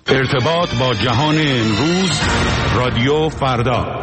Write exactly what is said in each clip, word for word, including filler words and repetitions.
ارتباط با جهان امروز، رادیو فردا.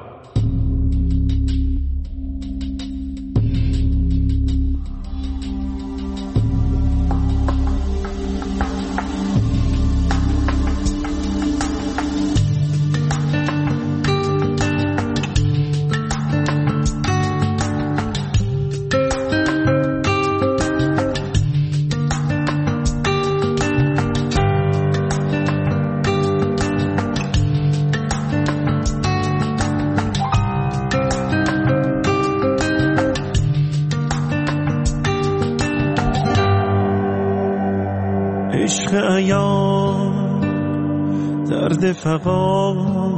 درد فقا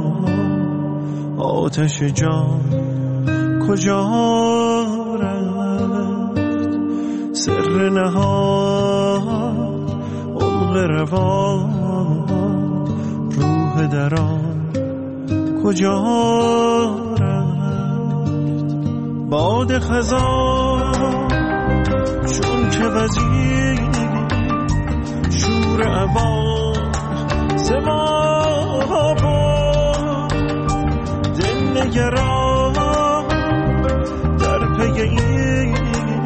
آتش جان کجا رفت، سر نهاد عمق روان روح دران کجا رفت، باد خزان چون که وزیر شور عبان سما با دل نگران در پی این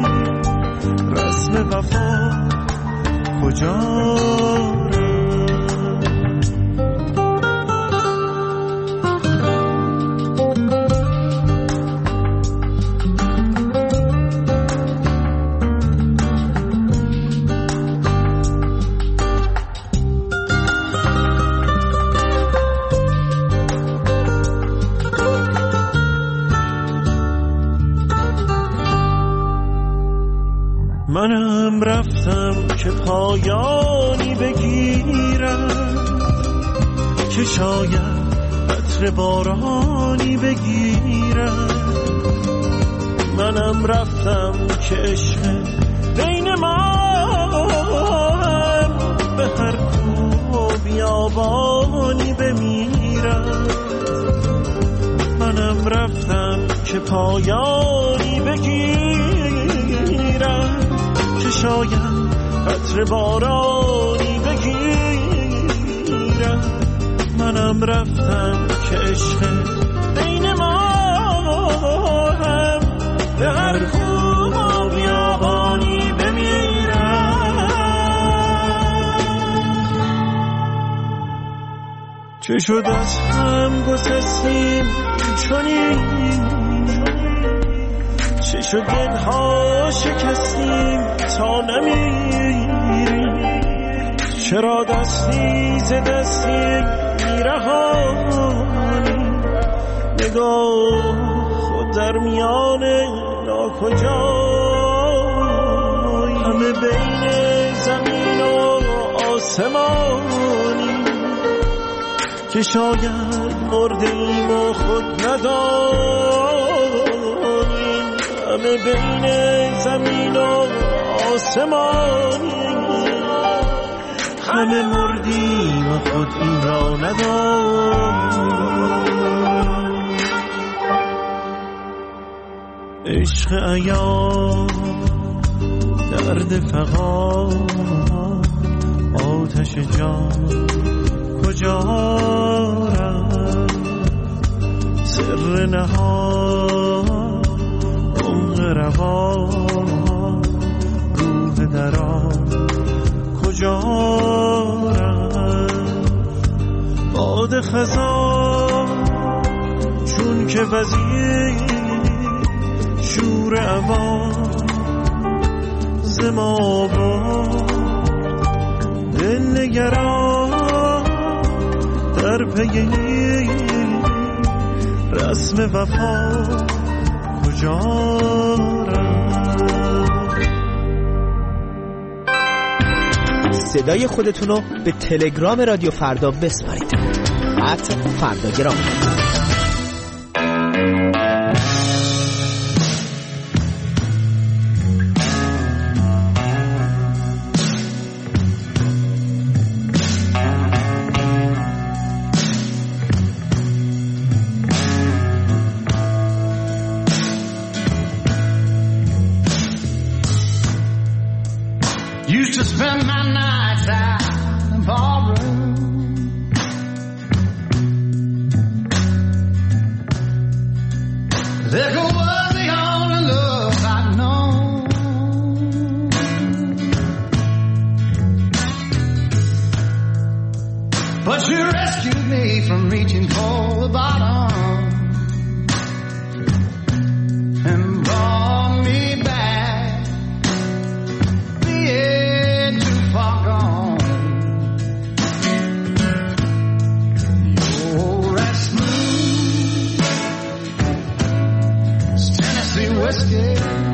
رسم وفا کجا منم رفتم که پایانی بگیرم، که شاید قطره بارانی بگیرم. منم رفتم که عشق بین ما هم به هر کو بیابانی بمیرم. منم رفتم که پایانی بگیرم، که شاید قطره بارانی بگیرم. منم رفتم که عشق بین ما هم به هر کوه و بیابانی بمیرم. چه شد از هم گسستیم چنین، چه شد دلها شکستیم تا نمیریم. چرا دستی ز دستی میرهانی، نگاه خود در میان ناکجای. همه بین زمین و آسمانی، که شاید مردیم و خود ندانیم. همه بین زمین و آسمانی، همه مردیم و خود این را ندانیم. عشق عیان درد فقان آتش جان کجا رفت، سر نهاد عمق روان روح دران کجا رفت. باد خزان چون که وزیر شور عوان زما برد، دل نگران در پی رسم وفا کجا رفت. صدای خودتونو به تلگرام رادیو فردا بسپارید. ات فرداگرام. Used to spend my nights out in ballroom, But you rescued me from reaching for the bottom and brought me back, being too far gone. You're as smooth as Tennessee whiskey.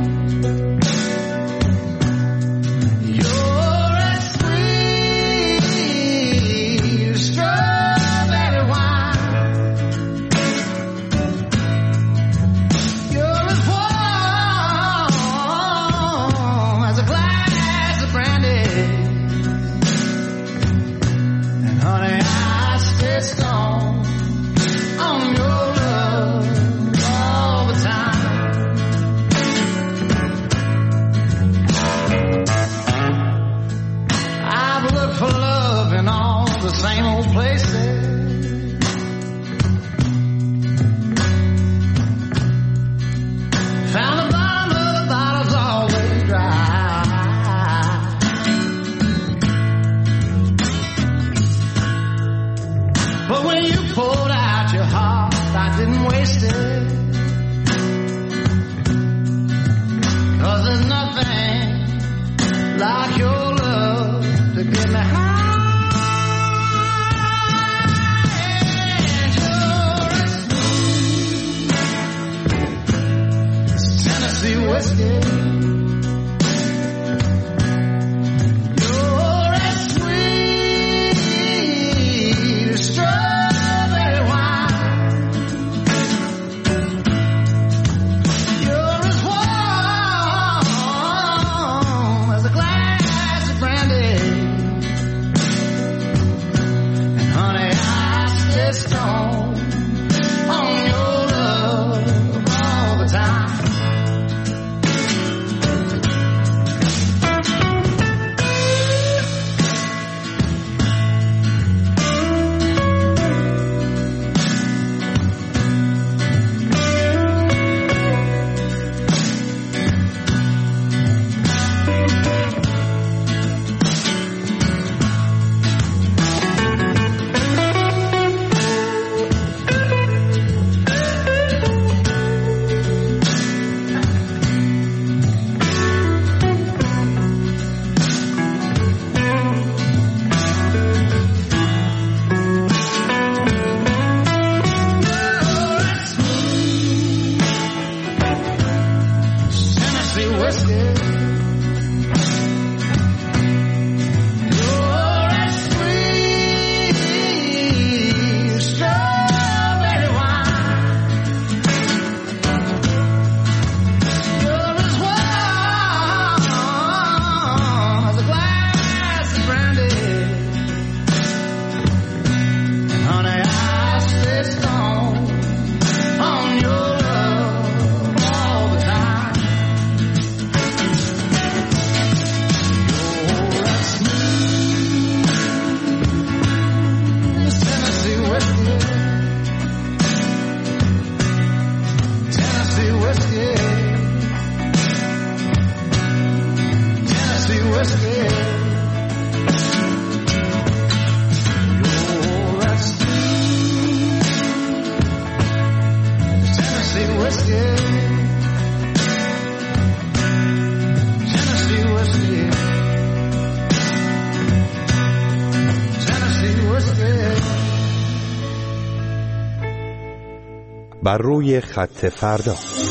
بر روی خط فردا.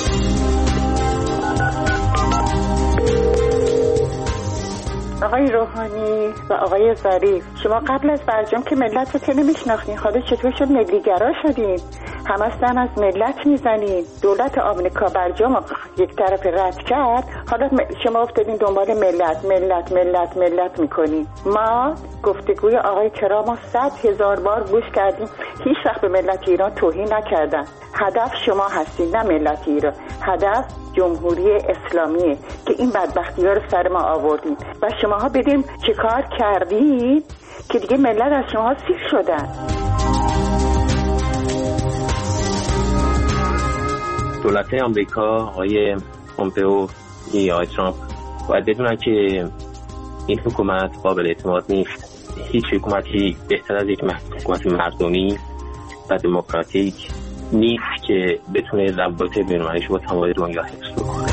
آقای روحانی و آقای ظریف، شما قبل از برجام که ملت رو که نمیشناختین، حالا چطور شد ملیگرا شدین؟ همستن از ملت میزنین. دولت آمریکا برجام یک طرف رد کرد، حالا شما افتادین دنبال ملت ملت ملت ملت میکنین. ما گفتگوی آقای ترامپ ما صد هزار بار گوش کردیم، هیچ وقت به ملت ایران توهین نکردن. هدف شما هستین نه ملت ایران، هدف جمهوری اسلامیه که این بدبختی ها رو سر ما آوردین و شماها بدیم چه کار کردید که دیگه ملت از شما سیر شدن. دولت آمریکا، آقای پومپئو یا آقای ترامپ باید بدونن که این حکومت قابل اعتماد نیست هیچ حکومتی بهتر از یک حکومت مردمی و دموکراتیک نیست که بتونه روابط بین‌المللیش با تمام دنیا حفظ کنه.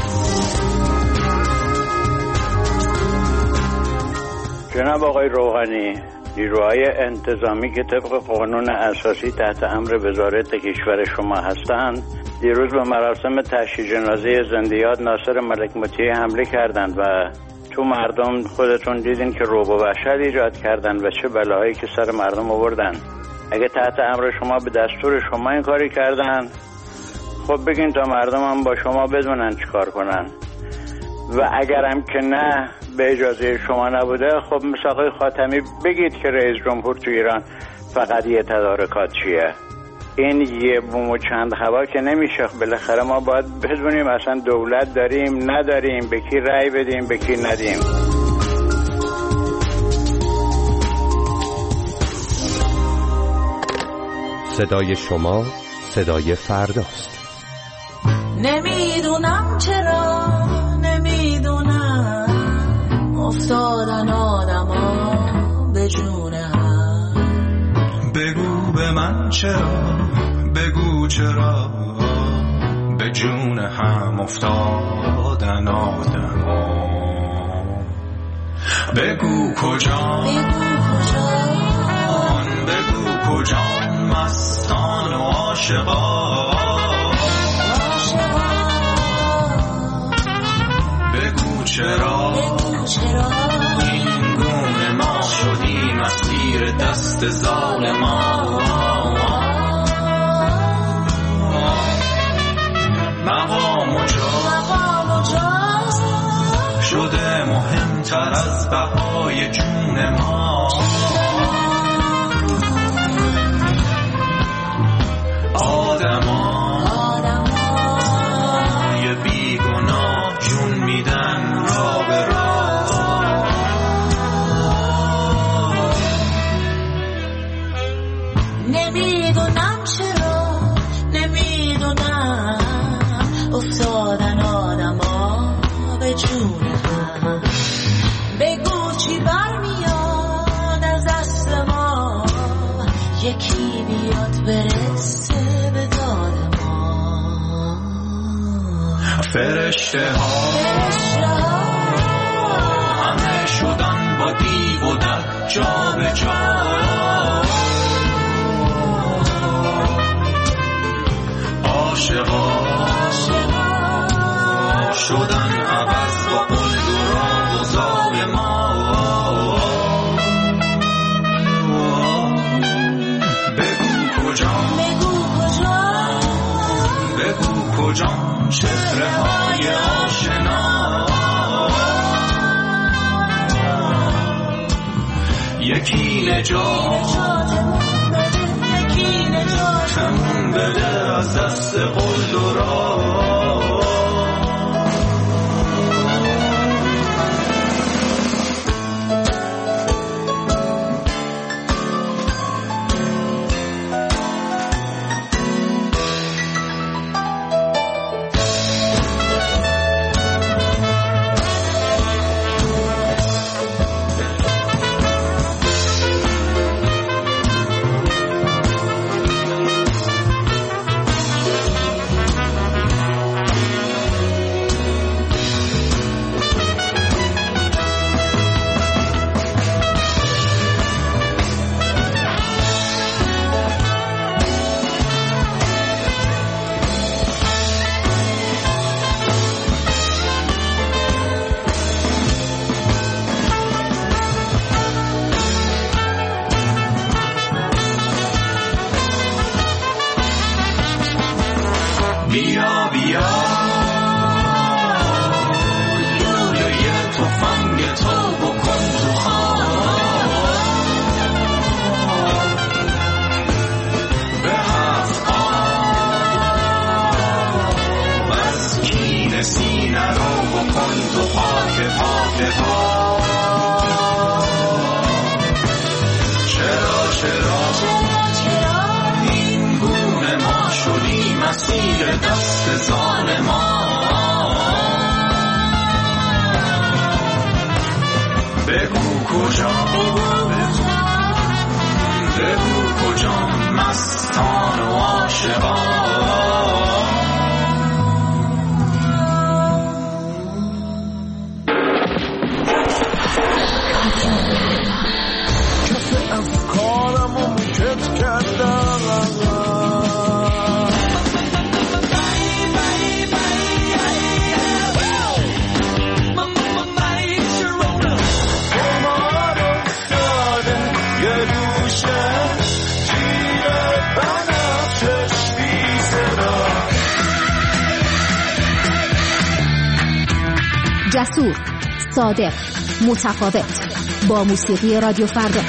جناب آقای روحانی، نیروهای انتظامی که طبق قانون اساسی تحت امر وزارت کشور شما هستند دیروز به مراسم تشییع جنازه زنده‌یاد ناصر ملک مطیع حمله کردند و تو مردم خودتون دیدین که رعب و وحشت ایجاد کردن و چه بلاهایی که سر مردم آوردن. اگه تحت امر شما به دستور شما این کاری کردن، خب بگین تا مردم هم با شما بدونن چی کار کنن، و اگرم که نه به اجازه شما نبوده، خب مثل آقای خاتمی بگید که رئیس جمهور تو ایران فقط یه تدارکات چیه. این یه بوم و چند هوا که نمیشه. بالاخره ما باید بدونیم اصلا دولت داریم نداریم، به کی رأی بدیم به کی ندیم. صدای شما صدای فرداست. نمیدونم چرا، نمیدونم افتادن آدما به جون هم. بگو به من چرا، بگو چرا به جون هم افتادن آدما. بگو کجا، بگو کجا، بگو کجا مستان و عاشقان. بگو چرا، بگو چرا این گونه ما شدیم اسیر دست ظالمان. مقام و جا شده مهمتر از بهای جون ما. آدما یه بیگناه جون میدن را به را. نمیدونم چرا، نمیدونم افتادن آدما به جون هم. بگو چی برمیاد از دست ما، یکی بیاد برسه به داد ما. فرشته ها همه شدن با دیو و در جا به جا. عاشقا شدن عوض با قلد و راه و ظالما. بگو کجا، بگو کجا، بگو کجا چهره های آشنا. یکی نجاتمون بده، یکی نجاتمون بده از دست قلد و راه. بیا بیا لوله تفنگ تو بکن تو خواب. به هفت آب از کین سینه رو بکن تو خاک پاک پا. چرا چرا این گونه ما شدیم اسیر دست ظالمان. بگو کجا، بگو کجا گوشه جیره بنفشش بی صدا. جسور، صادق، متفاوت، با موسیقی رادیو فردا.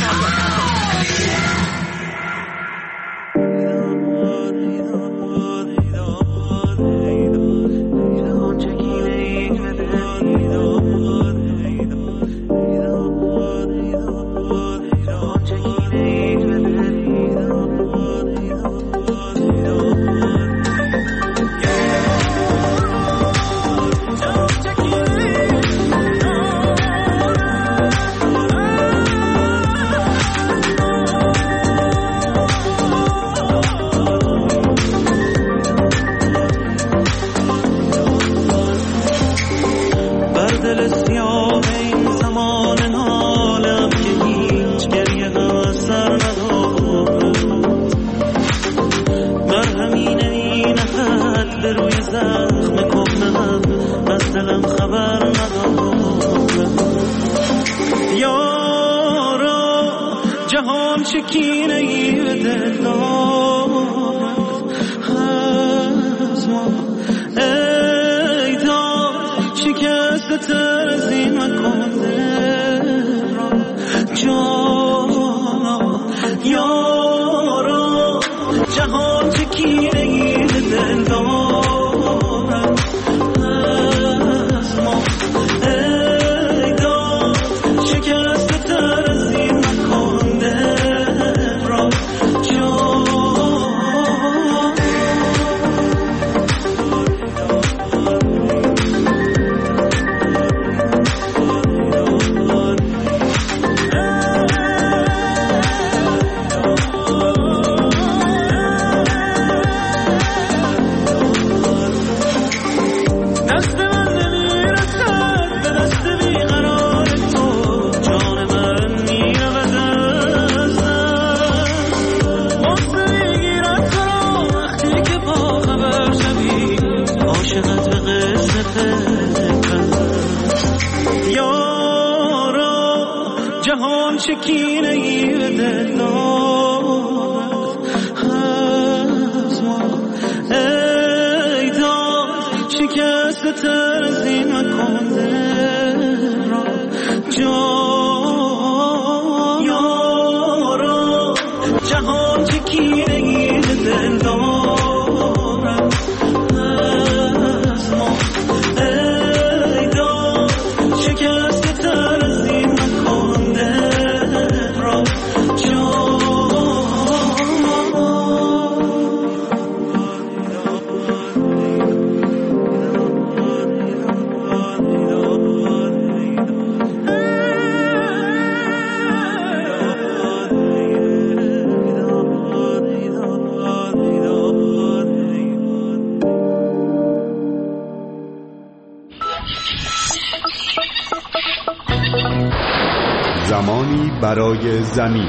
زمانی برای زمین.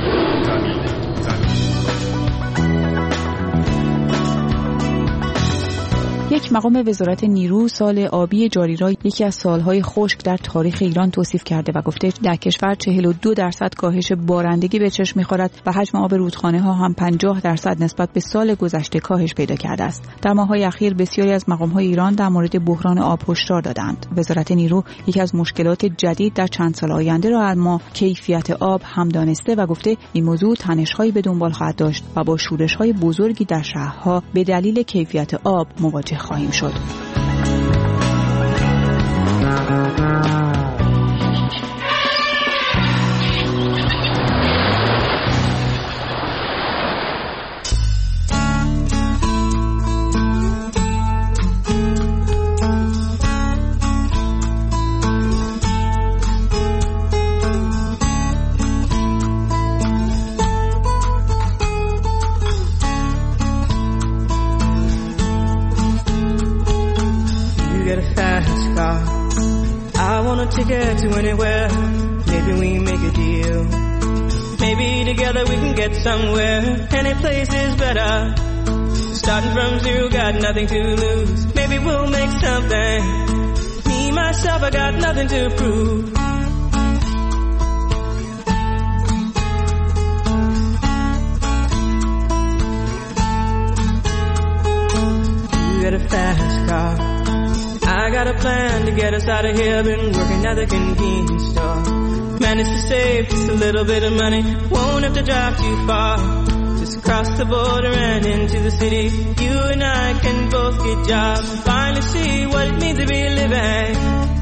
یک مقام وزارت نیرو سال آبی جاری را یکی از سالهای خشک در تاریخ ایران توصیف کرده و گفته در کشور چهل و دو درصد کاهش بارندگی به چشم می‌خورد و حجم آب رودخانه ها هم پنجاه درصد نسبت به سال گذشته کاهش پیدا کرده است. در ماه‌های اخیر بسیاری از مقام‌های ایران در مورد بحران آب هشدار دادند. وزارت نیرو یکی از مشکلات جدید در چند سال آینده را اما کیفیت آب هم دانسته و گفته این موضوع تنش‌هایی به دنبال خواهد داشت و با شورش‌های بزرگی در شهرها به دلیل کیفیت آب مواجه خواهیم شد. Ticket to anywhere, maybe we make a deal. Maybe together we can get somewhere. Any place is better. Starting from zero, got nothing to lose. Maybe we'll make something. Me, myself, I got nothing to prove. got a plan to get us out of here. Been working at the convenience store. Managed to save just a little bit of money. Won't have to drive too far. Just across the border and into the city. You and I can both get jobs and finally see what it means to be living.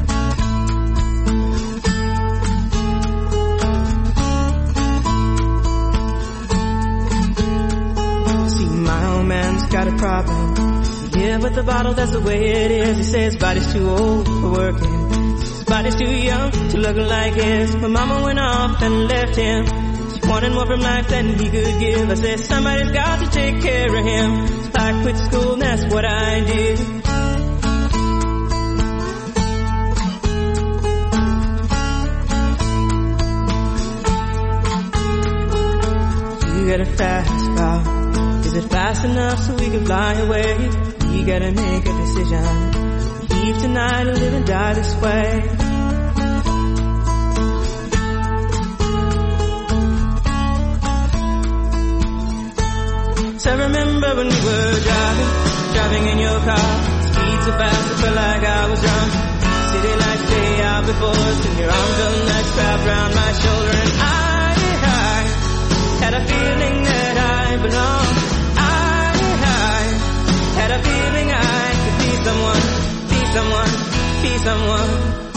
See, my old man's got a problem. Yeah, but the bottle, that's the way it is. He says his body's too old for working. His body's too young to look like his. My mama went off and left him. She wanted more from life than he could give. I said, somebody's got to take care of him. So I quit school and that's what I did. You got a fast car. Is it fast enough so we can fly away? You gotta make a decision. Leave tonight or live and die this way. So I remember when we were driving, driving in your car. Speed so fast I felt like I was drunk. City lights day out before us, and your arm felt nice wrapped around my shoulder. And I, I had a feeling that I belonged. Had a feeling I could be someone, be someone, be someone.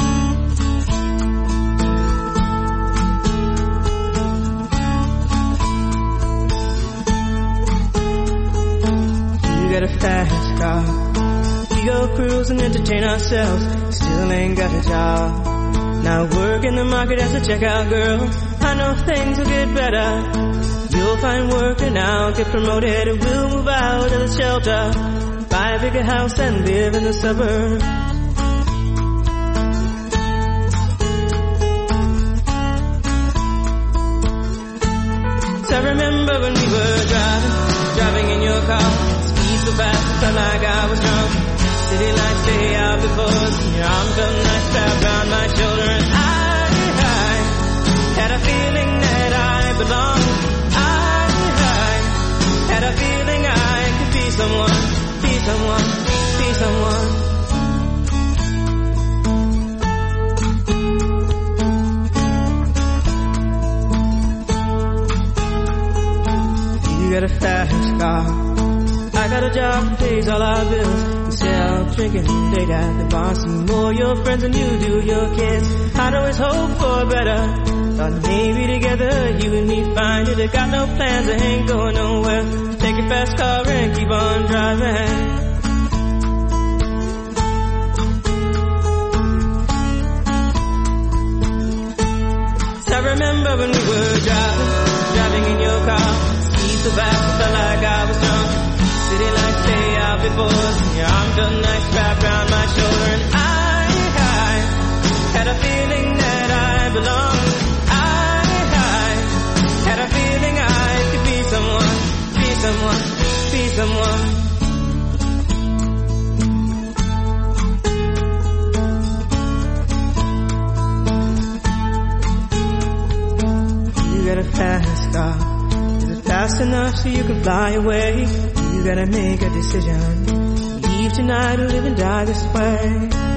You got a fast car. We go cruise and entertain ourselves. Still ain't got a job. Now work in the market as a checkout girl. I know things will get better. You'll find work and I'll get promoted and we'll move out of the shelter. Buy a bigger house and live in the suburbs. So I remember when we were driving, driving in your car. Speed so fast it felt like I was drunk. City lights lay out before us, and your arm felt nice wrapped around my shoulder. And I, I had a feeling that I belonged. Had a feeling I could be someone, be someone, be someone. You got a fast car. I got a job that pays all our bills. You sell drinking late at the bar. See more your friends than you do your kids. I'd always hope for better. Thought maybe together you and me find it. I got no plans, I ain't going nowhere. Take your fast car and keep on driving. So I remember when we were driving, driving in your car. Speed so fast I felt like I was drunk. City lights stay out before us, and your arm felt nice wrapped around my shoulder. And I, I had a feeling that I belonged. Had a feeling I could be someone, be someone, be someone. You got a fast car. Is it fast enough so you can fly away? You gotta make a decision. Leave tonight or live and die this way.